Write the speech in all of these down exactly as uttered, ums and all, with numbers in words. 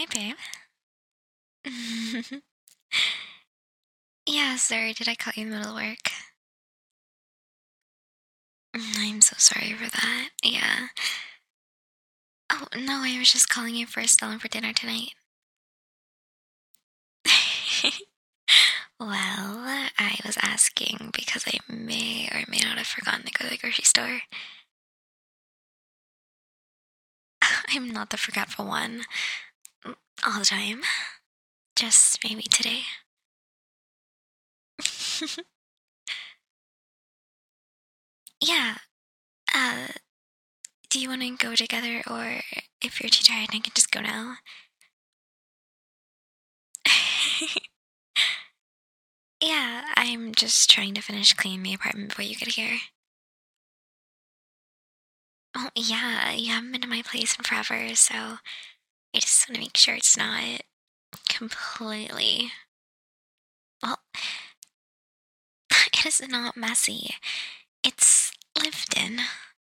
Hi, babe. Yeah, sorry, did I call you in the middle of work? Mm, I'm so sorry for that. Yeah. Oh, no, I was just calling you for Stella for dinner tonight. Well, I was asking because I may or may not have forgotten to go to the grocery store. I'm not the forgetful one. Mm, all the time. Just maybe today. Yeah, uh, do you want to go together, or if you're too tired, I can just go now? Yeah, I'm just trying to finish cleaning the apartment before you get here. Oh, yeah, you haven't been to my place in forever, so I just want to make sure it's not completely. Well, it is not messy. It's lived in.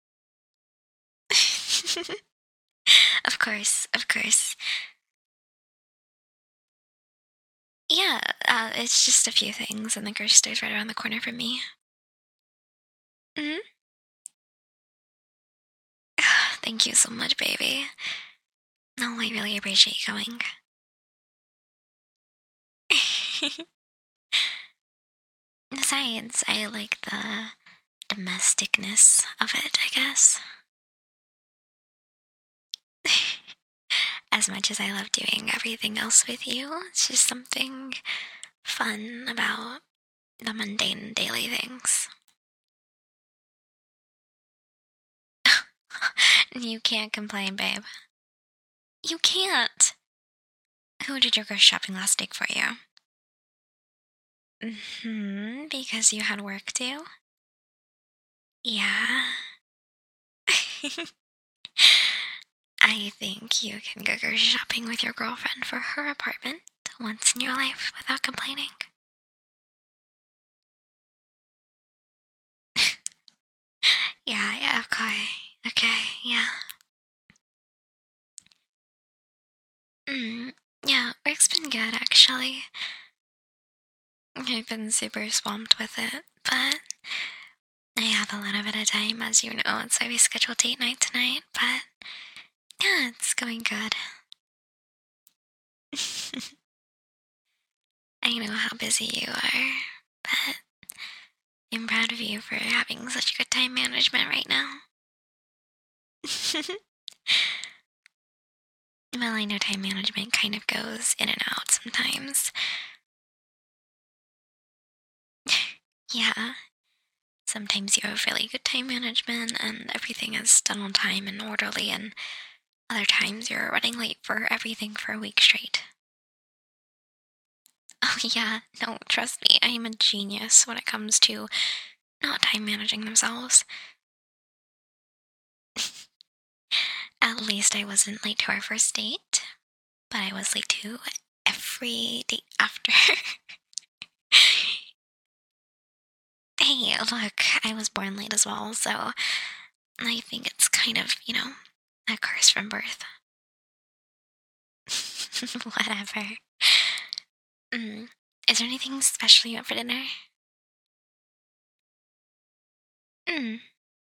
Of course, of course. Yeah, uh, it's just a few things, and the grocery store's right around the corner from me. Hmm. Thank you so much, baby. No, I really appreciate you coming. Besides, I like the domesticness of it, I guess. As much as I love doing everything else with you, it's just something fun about the mundane daily things. You can't complain, babe. You can't. Who did your go shopping last week for you? Hmm, because you had work too? Yeah. I think you can go grocery shopping with your girlfriend for her apartment once in your life without complaining. Yeah, yeah, okay. Okay, yeah. Mm, yeah, work's been good actually. I've been super swamped with it, but I have a little bit of time, as you know. It's why we scheduled date night tonight, but yeah, it's going good. I know how busy you are, but I'm proud of you for having such good time management right now. Well, I know time management kind of goes in and out sometimes. Yeah, sometimes you have really good time management and everything is done on time and orderly, and other times you're running late for everything for a week straight. Oh, yeah, no, trust me, I am a genius when it comes to not time managing themselves. At least I wasn't late to our first date, but I was late to every date after. Hey, look, I was born late as well, so I think it's kind of, you know, a curse from birth. Whatever. Mm. Is there anything special you want for dinner? Mm.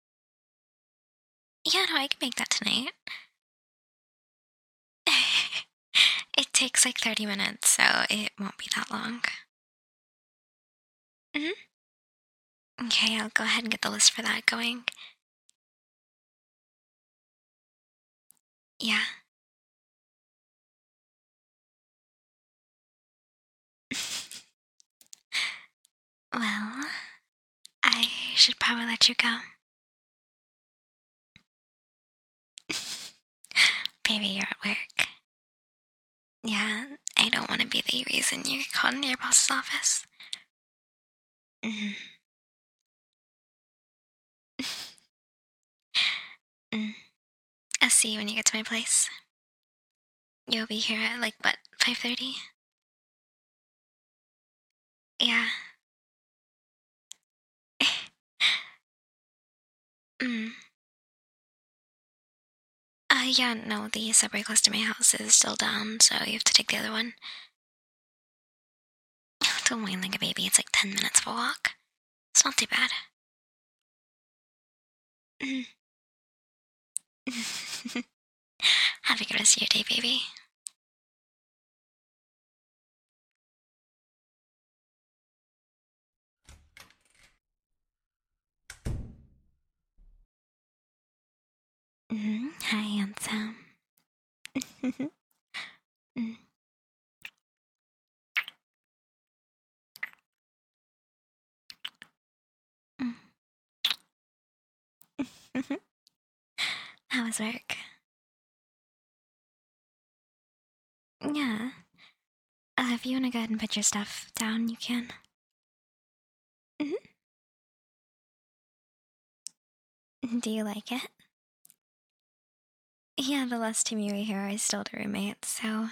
Yeah, no, I can make that tonight. It takes like thirty minutes, so it won't be that long. Hmm. Okay, I'll go ahead and get the list for that going. Yeah. Well, I should probably let you go. Baby, you're at work. Yeah, I don't want to be the reason you get called into your boss's office. Mm. Mm. I'll see you when you get to my place. You'll be here at like what, five thirty? Yeah. Mm. Uh, yeah, no, the subway close to my house is still down, so you have to take the other one. Don't whine like a baby, it's like ten minutes of a walk. It's not too bad. Have a good rest of your day, baby. Mm-hmm. Hi, handsome. mm. How was work? Yeah. Uh, if you want to go ahead and put your stuff down, you can. Mm-hmm. Do you like it? Yeah, the last time you were here, I still had a roommate, so.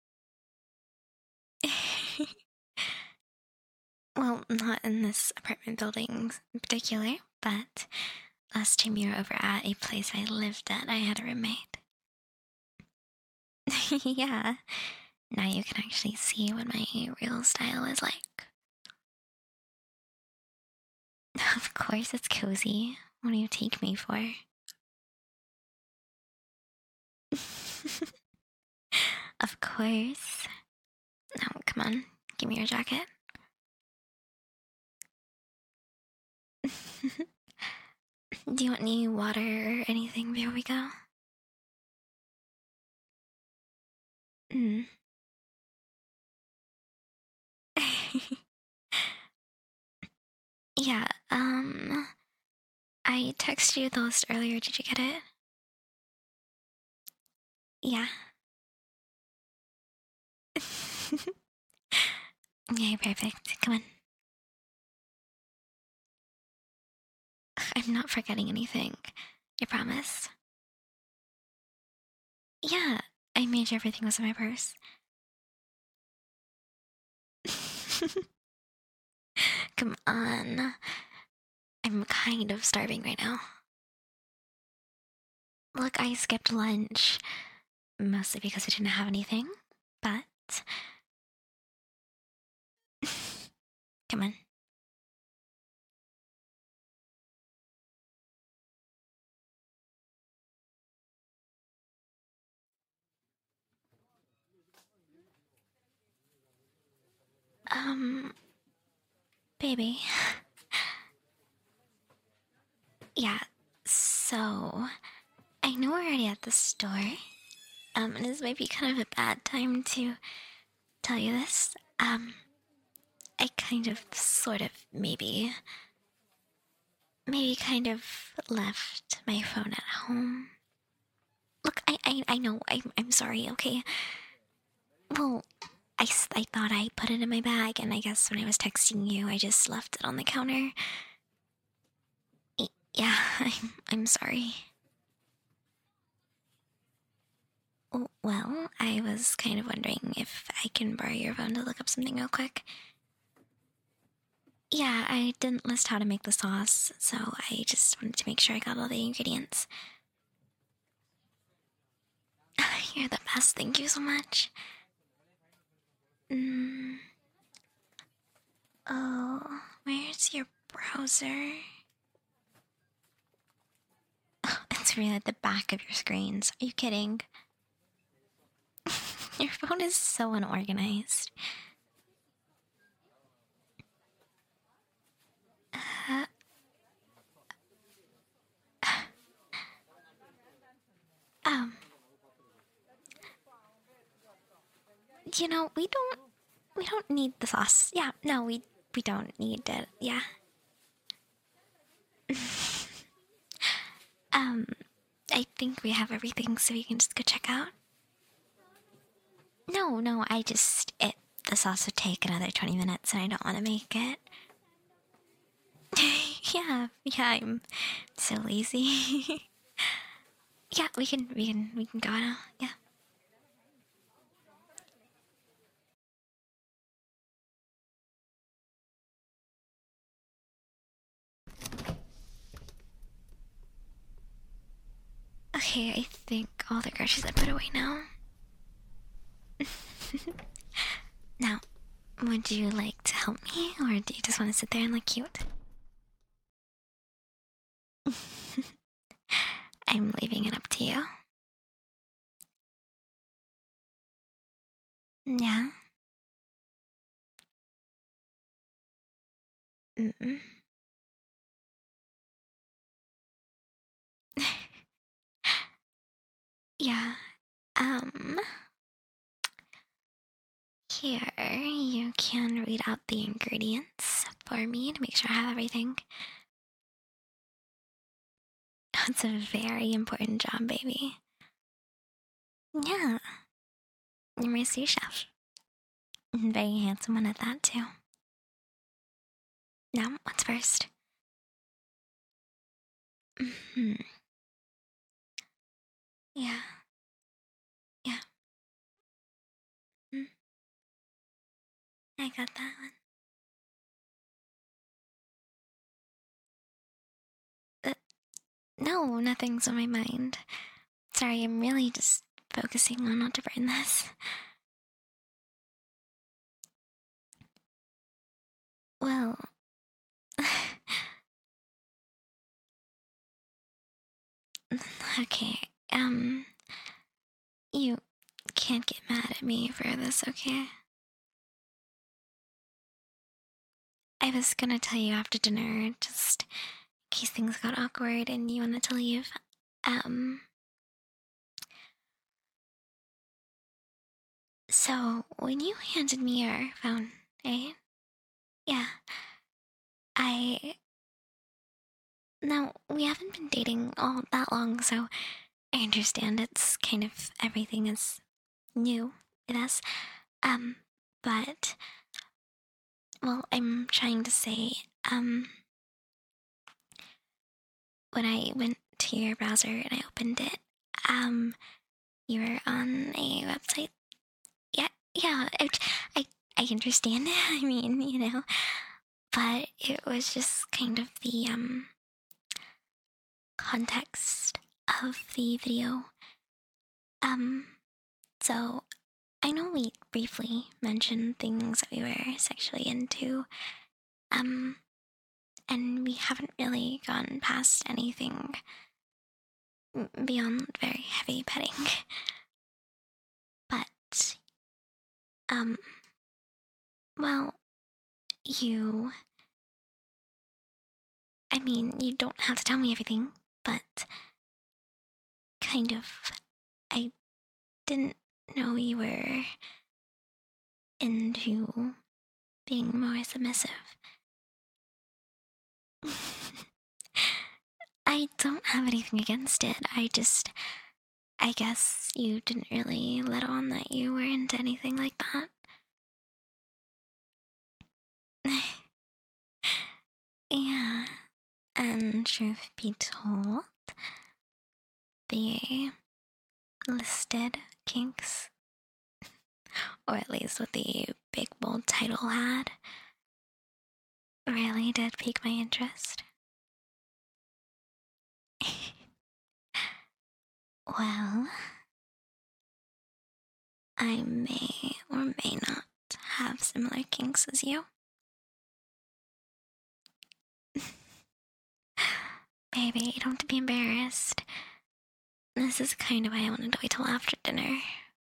Well, not in this apartment building in particular, but last time you were over at a place I lived at, I had a roommate. Yeah. Now you can actually see what my real style is like. Of course, it's cozy. What do you take me for? Of course. Now, come on, give me your jacket. Do you want any water or anything before we go? Mm. Yeah, um, I texted you the list earlier. Did you get it? Yeah. Okay, perfect. Come on. I'm not forgetting anything. I promise. Yeah, I made sure everything was in my purse. Come on. I'm kind of starving right now. Look, I skipped lunch. Mostly because I didn't have anything, but. Come on. Um, baby. Yeah, so. I know we're already at the store. Um, and this might be kind of a bad time to tell you this. Um, I kind of, sort of, maybe. Maybe kind of left my phone at home. Look, I, I, I know, I'm, I'm sorry, okay? Well, I, I thought I put it in my bag, and I guess when I was texting you, I just left it on the counter. Yeah, I'm, I'm sorry. Well, I was kind of wondering if I can borrow your phone to look up something real quick. Yeah, I didn't list how to make the sauce, so I just wanted to make sure I got all the ingredients. You're the best, thank you so much. Mm. Oh, where's your browser? Oh, it's really at the back of your screens. Are you kidding? Your phone is so unorganized. Uh, um, you know, we don't, we don't need the sauce. Yeah, no, we, we don't need it. Yeah. um, I think we have everything, so we can just go check out. No, no, I just it. The sauce would take another twenty minutes, and I don't want to make it. yeah, yeah, I'm so lazy. yeah, we can, we can, we can go now. Yeah. Okay, I think all the groceries I put away now. Now, would you like to help me, or do you just want to sit there and look cute? I'm leaving it up to you. Yeah? Mm-mm. Yeah, um... Here, you can read out the ingredients for me to make sure I have everything. That's a very important job, baby. Yeah, you're my sous chef. And very handsome one at that, too. Now, what's first? Mm-hmm. Yeah. Yeah. Mm, I got that one. Uh, no, nothing's on my mind. Sorry, I'm really just focusing on not to burn this. Well... okay, um... You can't get mad at me for this, okay? I was gonna tell you after dinner, just in case things got awkward and you wanted to leave. Um... So, when you handed me your phone, right? Yeah. I... Now, we haven't been dating all that long, so I understand it's kind of everything is new with us. Um, but... Well, I'm trying to say, um... when I went to your browser and I opened it, um, you were on a website. Yeah, yeah, I, I, I understand. I mean, you know, but it was just kind of the um context of the video. Um, so I know we briefly mentioned things that we were sexually into. Um, and we haven't really gone past anything beyond very heavy petting. But, um, well, you... I mean, you don't have to tell me everything, but kind of, I didn't know you were into being more submissive. I don't have anything against it. I just, I guess you didn't really let on that you were into anything like that. Yeah, and truth be told, the listed kinks, or at least what the big bold title had, really did pique my interest. Well, I may or may not have similar kinks as you. Baby, you don't have to be embarrassed. This is kind of why I wanted to wait till after dinner.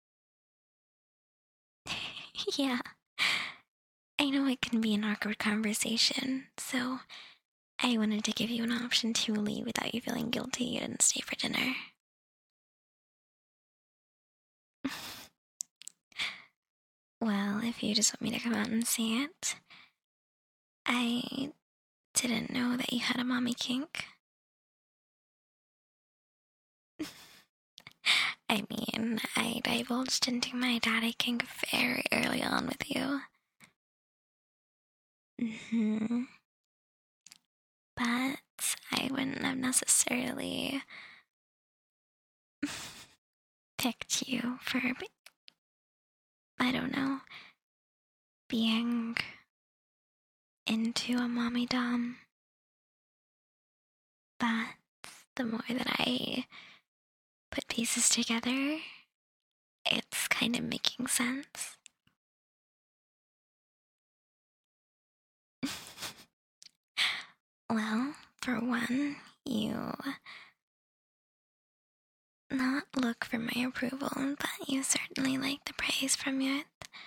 Yeah, I know it can be an awkward conversation, so I wanted to give you an option to leave without you feeling guilty you didn't stay for dinner. Well, if you just want me to come out and see it, I didn't know that you had a mommy kink. I mean, I divulged into my daddy kink very early on with you. Mm-hmm. But I wouldn't have necessarily picked you for, I don't know, being into a mommy dom. But the more that I put pieces together, it's kind of making sense. Well, for one, you not look for my approval, but you certainly like the praise from it.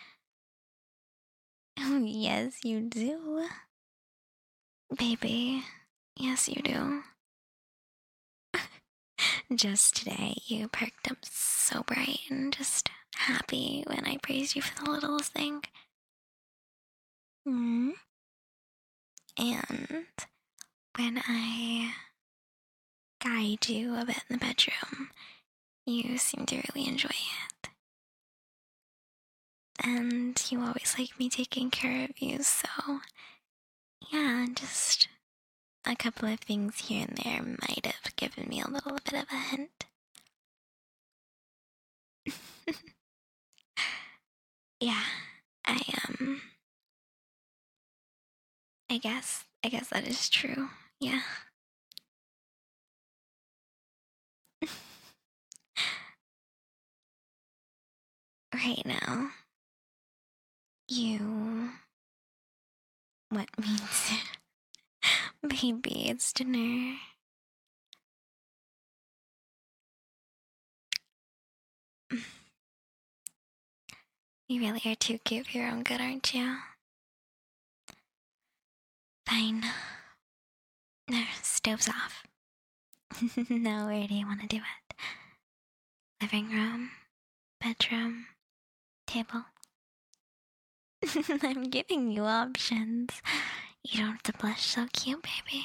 Oh, yes, you do. Baby, yes, you do. Just today, you perked up so bright and just happy when I praised you for the littlest thing. Mm. And when I guide you a bit in the bedroom, you seem to really enjoy it. And you always like me taking care of you, so yeah, just a couple of things here and there might have given me a little bit of a hint. Yeah, I um I guess I guess that is true. Yeah. Right now, you want me to baby, it's dinner. You really are too cute for your own good, aren't you? Fine. No, stove's off. Now, where do you want to do it? Living room? Bedroom? Table? I'm giving you options. You don't have to blush so cute, baby.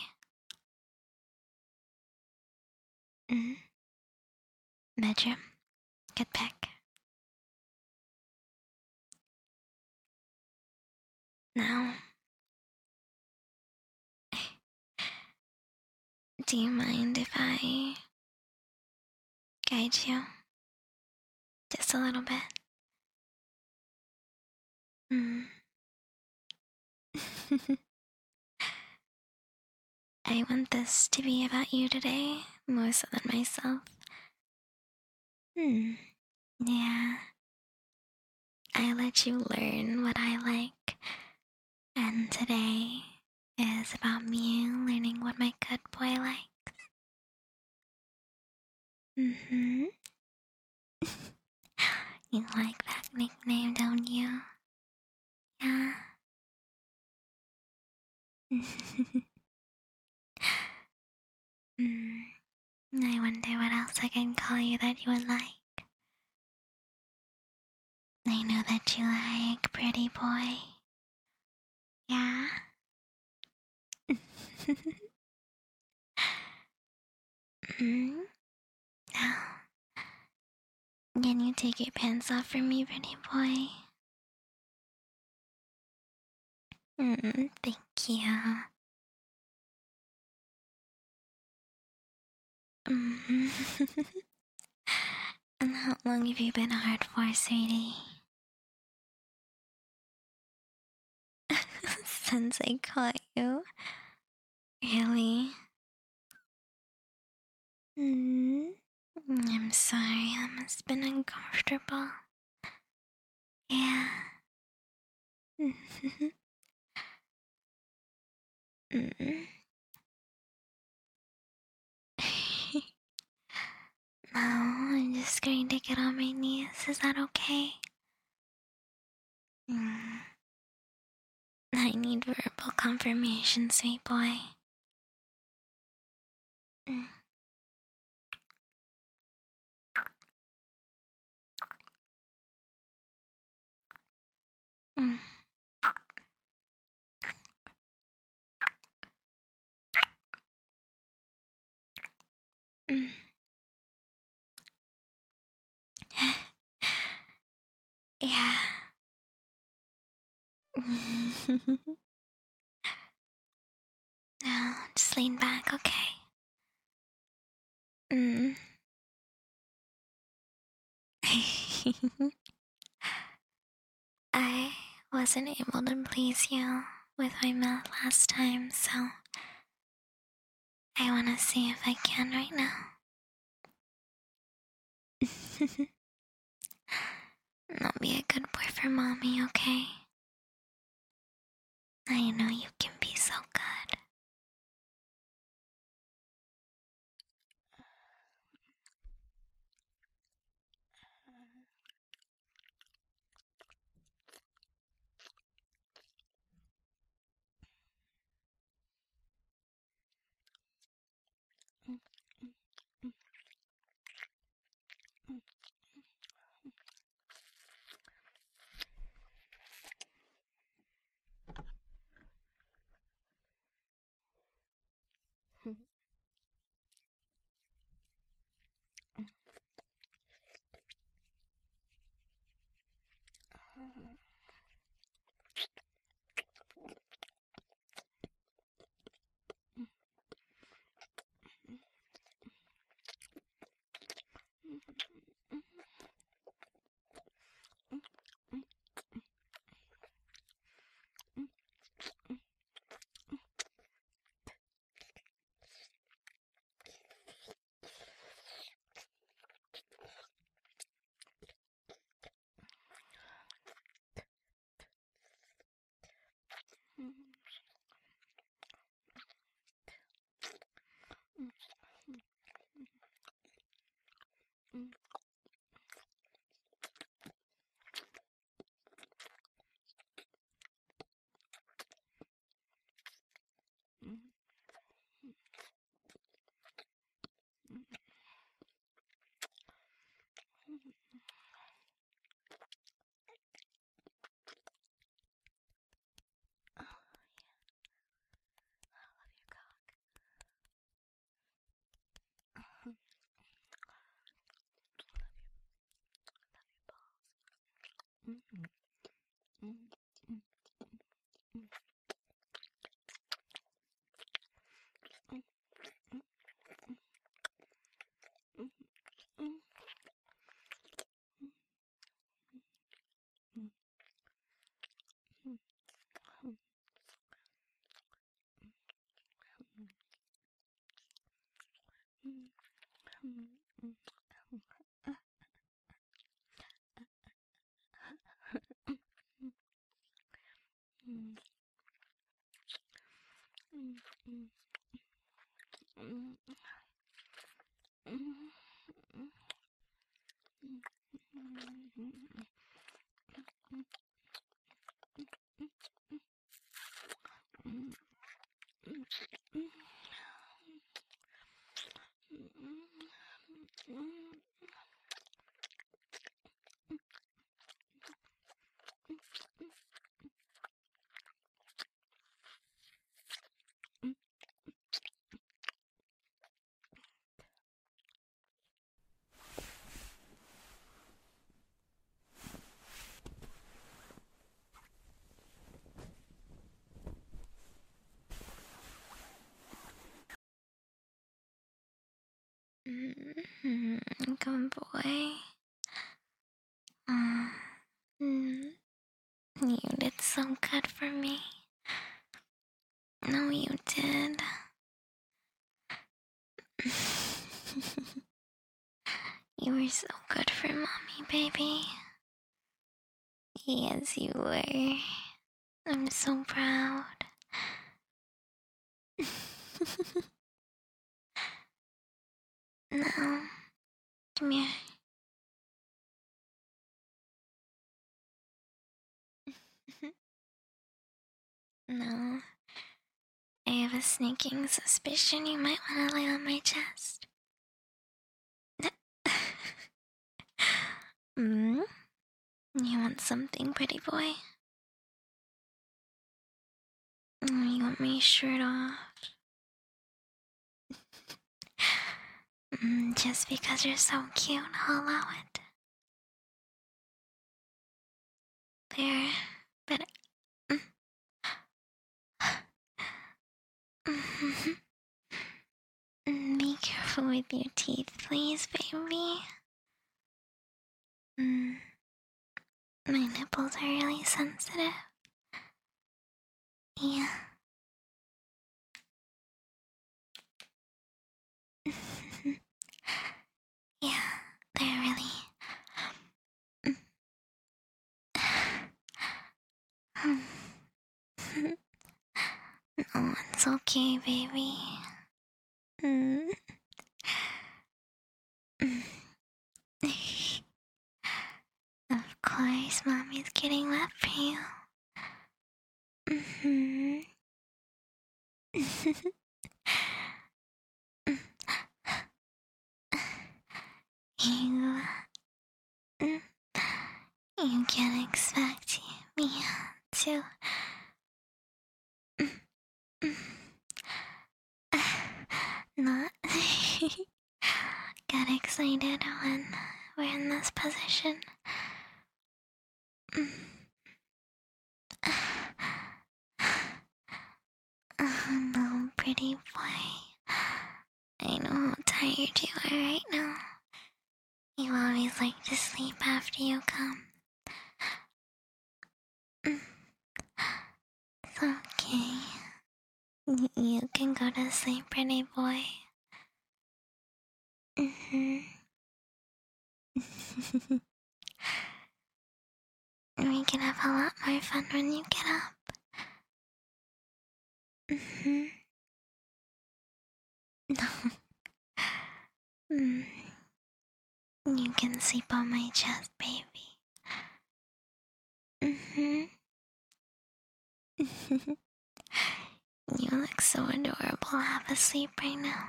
Mm. Bedroom? Good pick. Now, do you mind if I guide you? Just a little bit. Mm. I want this to be about you today, more so than myself. Hmm. Yeah. I let you learn what I like, and today is about me learning what my good boy likes. Mm-hmm. You like that nickname, don't you? Yeah. mm. I wonder what else I can call you that you would like. I know that you like pretty boy. Yeah? mm. Now, can you take your pants off for me, pretty boy? Mm, thank you. Mm. And how long have you been hard for, sweetie? Since I caught you? Really? Mm. I'm sorry, that must have been uncomfortable. Yeah. mm. Now I'm just going to get on my knees. Is that okay? Mm. I need verbal confirmation, sweet boy. Mm. Mm. Mm. Yeah. Now, just lean back, okay? Mm. I wasn't able to please you with my mouth last time, so I want to see if I can right now. Now be a good boy for mommy, okay? I know you can be so good. Mm-hmm. Good boy. Mm. Mm. You did so good for me. No, you did. You were so good for mommy, baby. Yes, you were. I'm so proud. Now, come here. No, I have a sneaking suspicion you might want to lay on my chest. Hmm? You want something, pretty boy? Mm, you want my shirt off? Mm, just because you're so cute, I'll allow it. There, but... Mm. Mm, be careful with your teeth, please, baby. Mm. My nipples are really sensitive. Yeah. Yeah, they're really It's okay, baby. Mm. Of course, Mommy's getting wet for you. Mm-hmm. you, you can't expect me to not get excited when we're in this position. Oh no, pretty boy. I know how tired you are right now. You always like to sleep after you come. It's okay. You can go to sleep, pretty boy. Mm-hmm. We can have a lot more fun when you get up. Mm-hmm. mm. You can sleep on my chest, baby. Mm-hmm. You look so adorable. Have a sleep right now.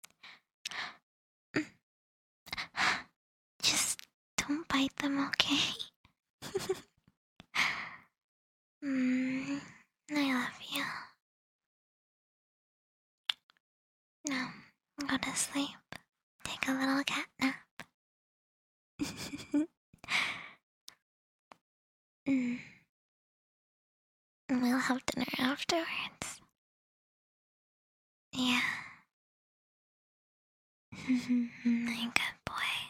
Just don't bite them, okay? mm, I love you. Now, go to sleep. Take a little cat nap. mm. We'll have dinner afterwards. Yeah. My good boy.